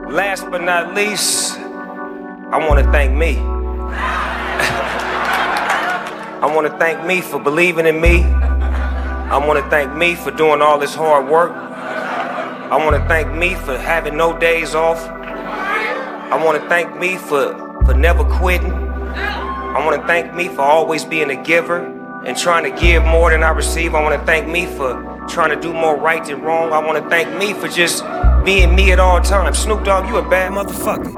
Last but not least, I want to thank me. I want to thank me for believing in me. I want to thank me for doing all this hard work. I want to thank me for having no days off. I want to thank me for never quitting. I want to thank me for always being a giver and trying to give more than I receive. I want to thank me for trying to do more right than wrong. I want to thank me for just being me at all times. Snoop Dogg, you a bad motherfucker.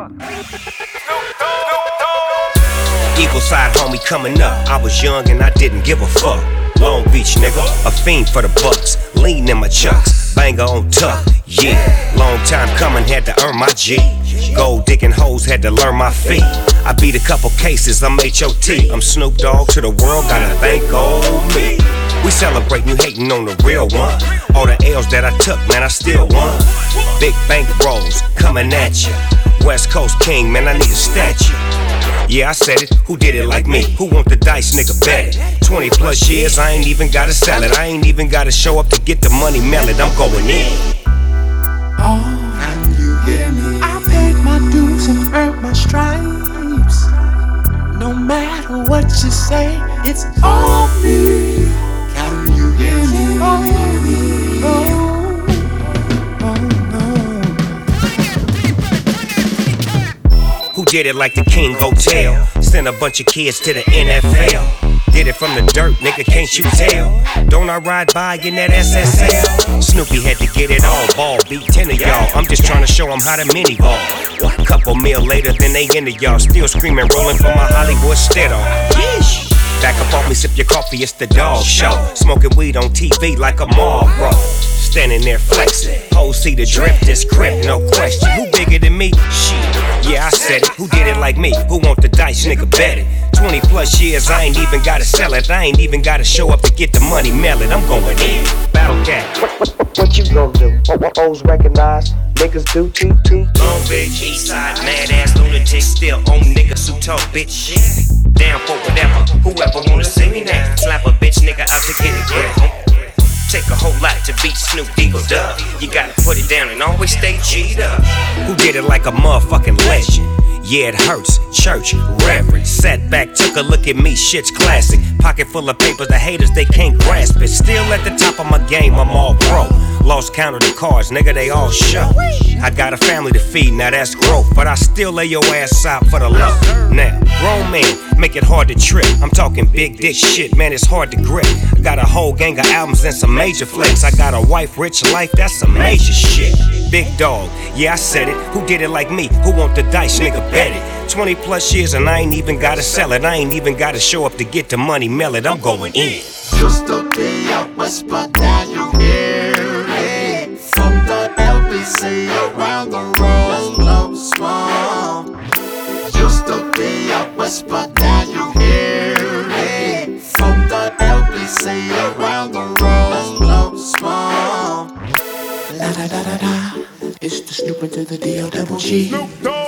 Eagle side homie coming up. I was young and I didn't give a fuck. Long Beach nigga, a fiend for the bucks. Lean in my chucks, banger on tuck. Yeah, long time coming, had to earn my G. Gold digging hoes, had to learn my feet. I beat a couple cases, I'm H.O.T. I'm Snoop Dogg to the world, gotta thank old me. We celebrate you hating on the real one. All the L's that I took, man, I still won. Big bank rolls, coming at ya. West Coast king, man, I need a statue. Yeah, I said it, who did it like me? Who want the dice, nigga, bet it. 20 plus years, I ain't even gotta sell it. I ain't even gotta show up to get the money, mail it, I'm going in. Oh, can you hear me? I paid my dues and earned my stripes. No matter what you say, it's all me. Can you hear me? Oh, Who did it like the King Hotel? Sent a bunch of kids to the NFL. Did it from the dirt, nigga, can't you tell? Don't I ride by in that SSL? Snoopy had to get it all, ball, beat 10 of y'all. I'm just trying to show them how to mini ball. Couple meal later, then they into y'all. Still screaming, rolling for my Hollywood stead on. Yeesh. Back up off me, sip your coffee, it's the dog show. Smoking weed on TV like a Marlboro. Standing there flexing, hoes see the drip, this crib, no question. Who bigger than me? Shit, yeah, I said it. Who did it like me? Who want the dice, nigga, bet it. 20 plus years, I ain't even gotta sell it. I ain't even gotta show up to get the money, mail it. I'm going in. Battle Cat. What you gon' do? Hoes recognize, niggas do TT. Long Beach, east side, mad ass lunatic, still on niggas who talk bitch. Down for whatever, whoever wanna see me now. Slap a bitch nigga out to get it, yeah. Take a whole lot to beat Snoop Eagle Dub. You gotta put it down and always stay G'd up. Who did it like a motherfucking legend? Yeah, it hurts. Church, reverend. Sat back, took a look at me, shit's classic. Pocket full of papers, the haters, they can't grasp it. Still at the top of my game, I'm all pro. Lost count of the cars, nigga, they all show. I got a family to feed, now that's growth. But I still lay your ass out for the love. Now, grown man, make it hard to trip. I'm talking big dick shit, man, it's hard to grip. I got a whole gang of albums and some major flicks. I got a wife, rich life, that's some major shit. Big dog, yeah, I said it. Who did it like me? Who want the dice, nigga, bet it. 20 plus years and I ain't even gotta sell it. I ain't even gotta show up to get the money, mail it, I'm going in. Just a day I whisper that you hear it from the LBC around the road, small. Just a day I whisper that you hear it from the LBC around the road, small. La da da da da, it's the Snoop into the D-O-double-G.